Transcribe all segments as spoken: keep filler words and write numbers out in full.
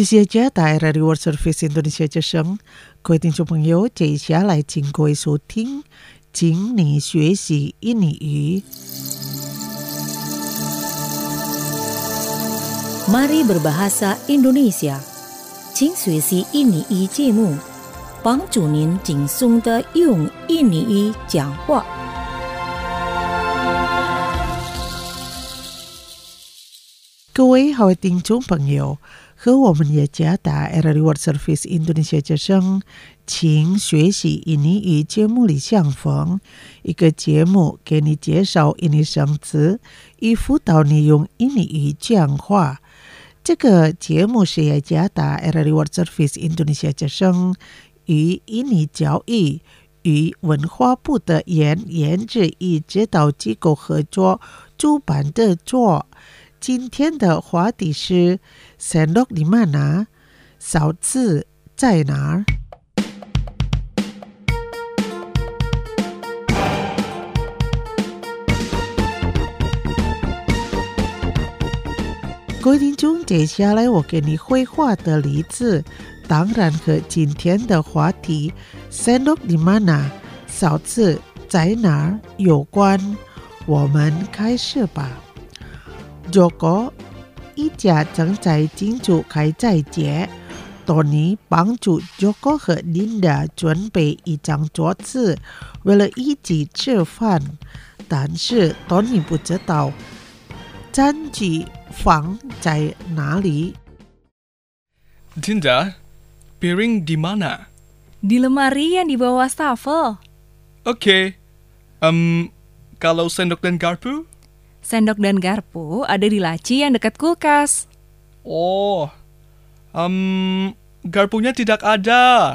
这些家大 Radio World Service Indonesia 之声，各位听众朋友，接下来请各位收听，请你学习印尼语。 Mari berbahasa Indonesia， 请学习印尼语节目，帮助您轻松地用印尼语讲话。 各位好听众朋友，和我们也加打 Radio World Service Indonesia 之声，请学习印尼语节目里相逢，一个节目给你介绍印尼生词，以辅导你用印尼语讲话。这个节目是也加打 Radio World Service Indonesia 之声与印尼教育与文化部的研研制与指导机构合作主办的作。今天的话题是 Sendok di mana？ 勺子在哪儿？各位听众，接下来我给你绘画的例子，当然和今天的话题 Sendok di mana？ 勺子在哪儿有关。我们开始吧。Joko 一家正在庆祝开斋节 Tony 帮助 Joko 和 Linda 准备一张桌子，为了一起吃饭，但是 Tony 不知道餐具放在哪里。 Dinda, piring di mana? Di lemari yang di bawah wastafel. Oke. Um, kalau sendok dan garpu? Sendok dan garpu ada di laci yang dekat kulkas. Oh, um, garpunya tidak ada.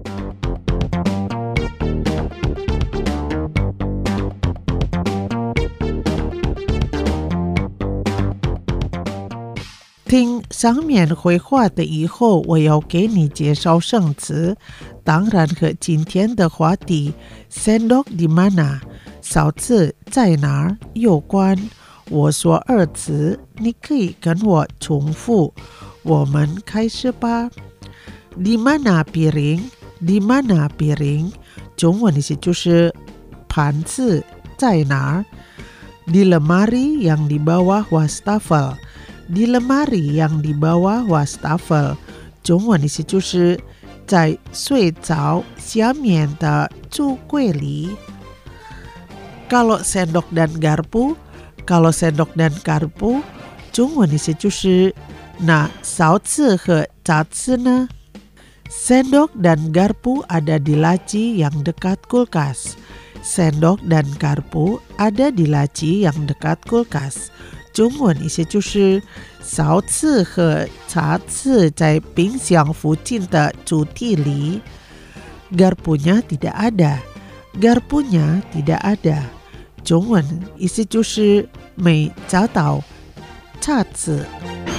听上面绘画的以后，我要给你介绍生词，当然和今天的话题 Sendok di mana？ 勺子在哪儿有关。我说二次，你可以跟我重复。我们开始吧。Di mana piring？ Di mana piring？ 中文意思就是盘子在哪儿。Di lemari yang di bawah wastafel。 Di lemari yang di bawah wastafel， 中文意思就是在睡着下面的橱柜里。Kalau sendok dan garpu， kalau sendok dan garpu， 中文意思就是那勺子和叉子呢？ Sendok dan garpu ada di laci yang dekat kulkas. Sendok dan garpu ada di laci yang dekat kulkas。 中文意思就是勺子和叉子在冰箱附近的抽屉里。 Garpunya tidak ada。 Garpunya tidak ada。 中文意思就是没找到叉子。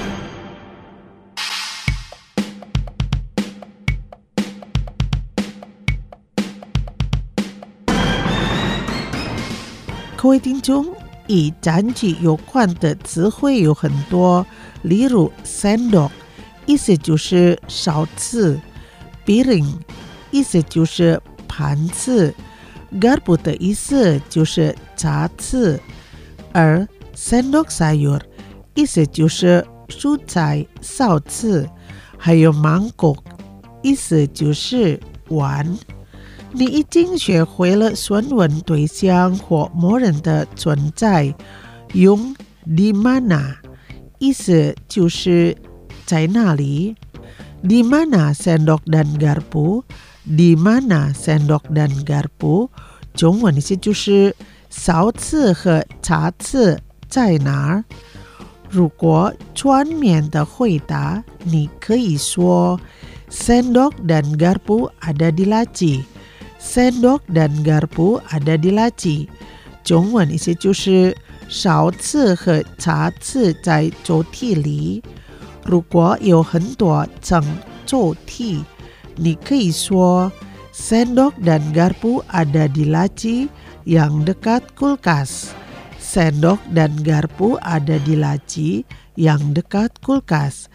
各位听众，与餐具有关的词汇有很多，例如 sendok 意思就是勺子， piring 意思就是盘子， garpu 的意思就是叉子，而 sendok sayur 意思就是蔬菜勺子，还有 mangkok 意思就是碗。你已经学会了询问对象或某人的存在，用 di mana 意思就是在哪里。 Di mana sendok dan garpu？ Di mana sendok dan garpu？ 中文意思就是勺子和叉子在哪儿。如果全面的回答，你可以说 Sendok dan garpu ada di laci。 Sendok dan garpu ada di laci。 中文意思就是勺子和叉子在抽屉里。如果有很多层抽屉，你可以说 Sendok dan garpu ada di laci yang dekat kulkas. Sendok dan garpu ada di laci yang dekat kulkas.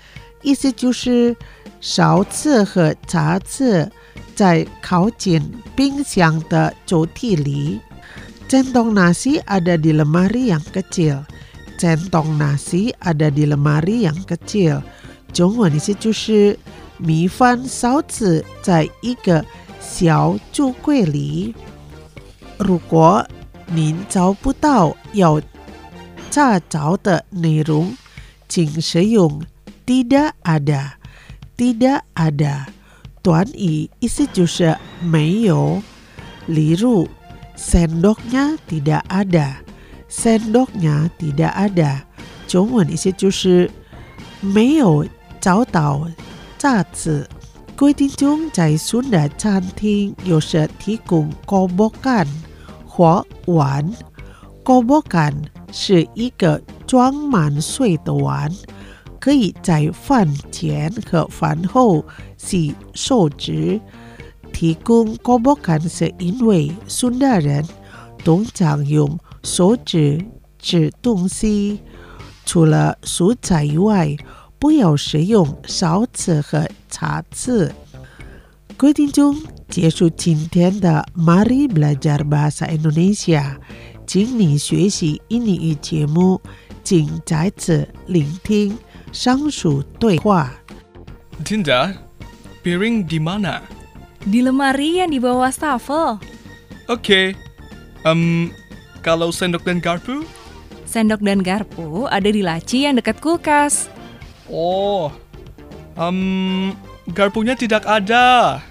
意思就是勺子和叉子在靠近冰箱的抽屉里。Centong nasi ada di lemari yang kecil. Centong nasi ada di lemari yang kecil. 中文意思就是米饭勺子在一个小橱柜里。如果您找不到要查找的内容，请使用 tidak ada. Tidak ada 短语意思就是没有。例如sendoknya tidak ada. Sendoknya tidak ada 中文意思就是没有找到叉子。各位听众，在苏的餐厅有时提供 kobokan 或碗。kobokan 是一个装满水的碗，可以在饭前和饭后洗手指。提供 kobokan 是因为苏的人通常用手指吃东西，除了蔬菜以外，不要使用勺子和叉子。各位听众，结束今天的 Mari Belajar Bahasa Indonesia 请你学习印尼语节目，请再次聆听上述对话。 Dinda, piring di mana? Di lemari yang di bawah wastafel. Oke. Um, kalau sendok dan garpu? Sendok dan garpu ada di laci yang dekat kulkas. Oh, um, garpunya tidak ada.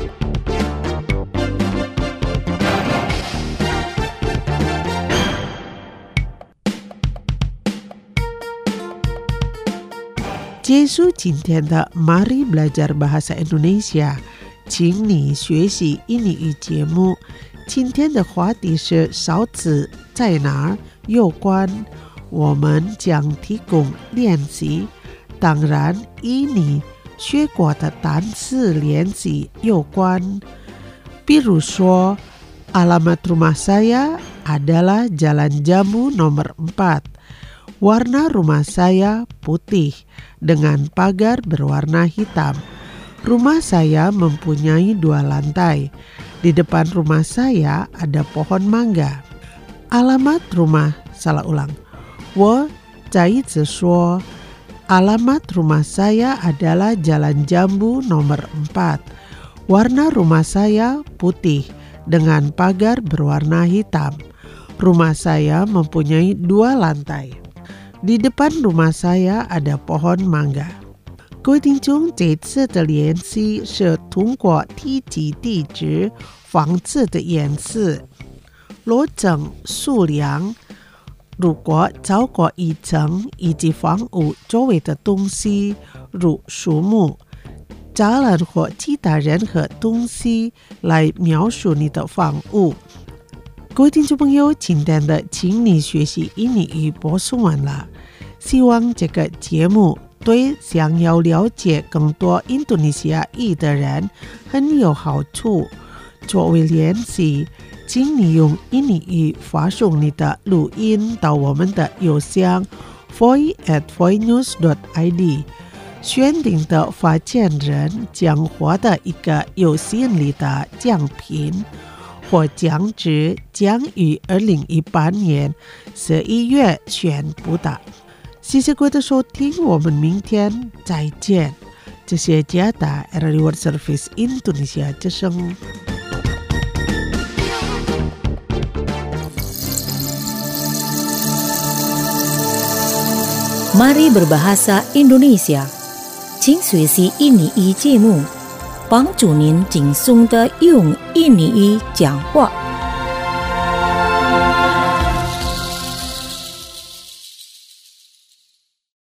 Jesu 今天的 Mari Belajar Bahasa Indonesia 请你学习印尼语节目。今天的话题是勺子在哪儿有关，我们将提供练习，当然与你学过的单词练习有关。比如说 alamat rumah saya adalah Jalan Jambu nomor empat. Warna rumah saya putih dengan pagar berwarna hitam. Rumah saya mempunyai dua lantai. Di depan rumah saya ada pohon mangga. Alamat rumah, salah ulang. 我再一次说 alamat rumah saya adalah Jalan Jambu nomor empat. Warna rumah saya putih dengan pagar berwarna hitam. Rumah saya mempunyai dua lantai. Di depan rumah saya ada pohon mangga. 各位听众，这次的练习是通过提及地址、房子的颜色、楼层、数量。如果超过一层以及房屋周围的东西，如树木、栅栏或其他任何东西来描述你的房屋。各位听众朋友，今天的请你学习印尼语播送完了，希望这个节目对想要了解更多印度尼西亚语的人很有好处。作为练习，请你用印尼语发送你的录音到我们的邮箱 voi at voinews dot i d。 选定的发件人将获得一个有吸引力的奖品，或奖值将于二零一八年十一月宣布的。谢谢各位的收听，我们明天再见。这是加达 R R I World Service Indonesia 之声。 Mari berbahasa Indonesia， 请学习印尼语节目，帮助您轻松地用印尼语讲话。